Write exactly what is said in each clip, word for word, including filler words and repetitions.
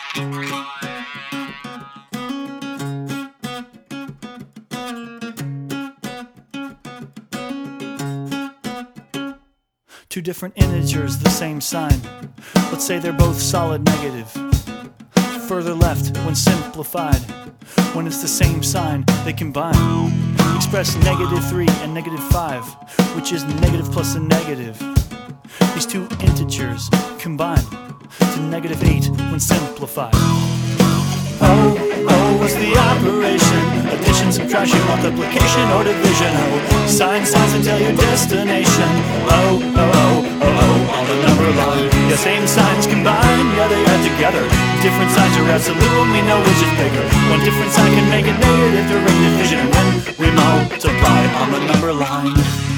Two different integers, the same sign. Let's say they're both solid negative. Further left, when simplified, when it's the same sign, they combine. Express negative three and negative five, which is negative plus a negative. These two integers combine to negative eight when simplified. Oh, oh, what's the operation? Addition, subtraction, multiplication, or division. Oh, sign signs to tell your destination. Oh, oh, oh, oh, oh, on the number line. Yeah, same signs combine, yeah, they add together. Different signs are absolute when we know which is bigger. One different sign can make a negative during division. And when we multiply on the number line.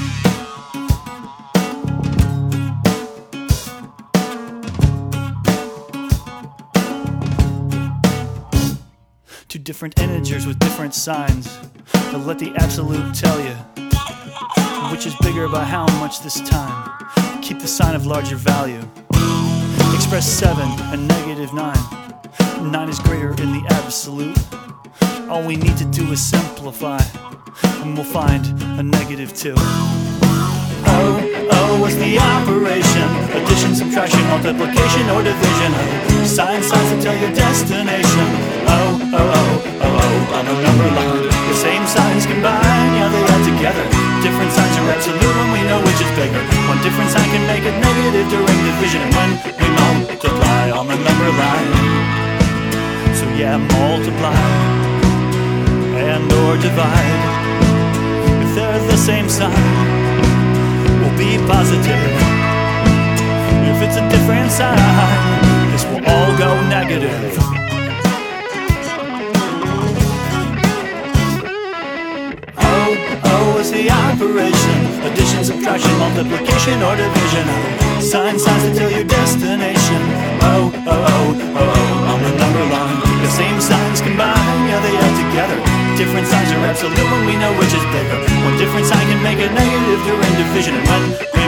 Two different integers with different signs. But let the absolute tell you which is bigger by how much this time. Keep the sign of larger value. Express seven and negative nine. nine is greater in the absolute. All we need to do is simplify, and we'll find a negative two. Oh, oh, what's the operation? Addition, subtraction, multiplication, or division. Oh, sign signs to tell your destination. Oh, oh, oh, oh, oh, on the number line. The same signs combine, yeah, they add together. Different signs are absolute when we know which is bigger. One different sign can make it negative during division. And when we multiply on the number line. So yeah, multiply and or divide. If they're the same sign, will be positive. If it's a different sign, this will all go negative. Oh, oh, is the operation? Addition, subtraction, multiplication, or division. Oh, sign signs to tell your destination. Oh, oh, oh, oh, oh, on the number line. The same signs combine, yeah, they add together. Different signs are absolute when we know which is bigger. One different sign can make a negative during division. And when